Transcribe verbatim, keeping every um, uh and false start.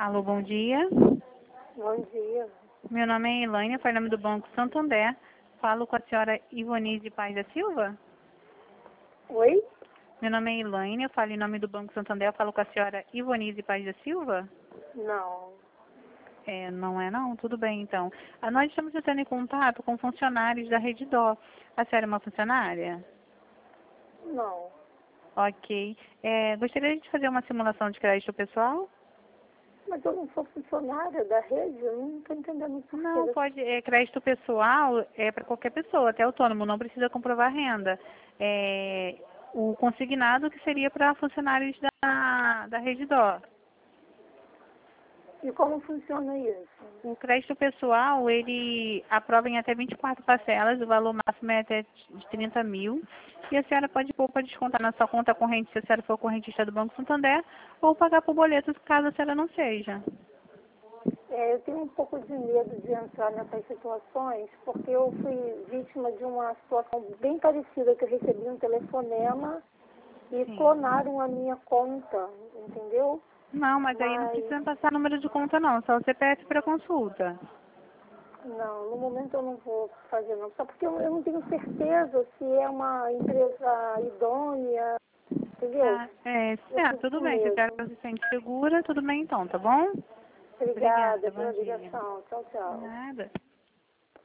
Alô, bom dia. Bom dia. Meu nome é Elaine, eu falo em nome do Banco Santander. Falo com a senhora Ivonise Paz da Silva? Oi? Meu nome é Elaine, eu falo em nome do Banco Santander. Eu falo com a senhora Ivonise Paz da Silva? Não. É, não é não? Tudo bem, então. Ah, nós estamos entrando em contato com funcionários da Rede Dó. A senhora é uma funcionária? Não. Ok. É, gostaria de fazer uma simulação de crédito pessoal? Mas eu não sou funcionária da rede, eu não estou entendendo por Não, quê. pode. É, crédito pessoal é para qualquer pessoa, até autônomo, não precisa comprovar renda. É, o consignado que seria para funcionários da, da Rede Dó. E como funciona isso? O crédito pessoal, ele aprova em até vinte e quatro parcelas, o valor máximo é até de trinta mil. E a senhora pode pôr para descontar na sua conta corrente se a senhora for correntista do Banco Santander, ou pagar por boletos caso a senhora não seja. É, eu tenho um pouco de medo de entrar nessas situações, porque eu fui vítima de uma situação bem parecida, que eu recebi um telefonema e Sim. clonaram a minha conta, entendeu? Não, mas aí não Mas, precisa passar número de conta não, só o C P F para consulta. não, no momento eu não vou fazer não, só porque eu, eu não tenho certeza se é uma empresa idônea, entendeu? Ah, é, Eu é, fico tudo com bem, se a senhora medo. se sente segura, tudo bem então, tá bom? Obrigada Obrigada, bom pela dia. ligação. Tchau, tchau. Nada.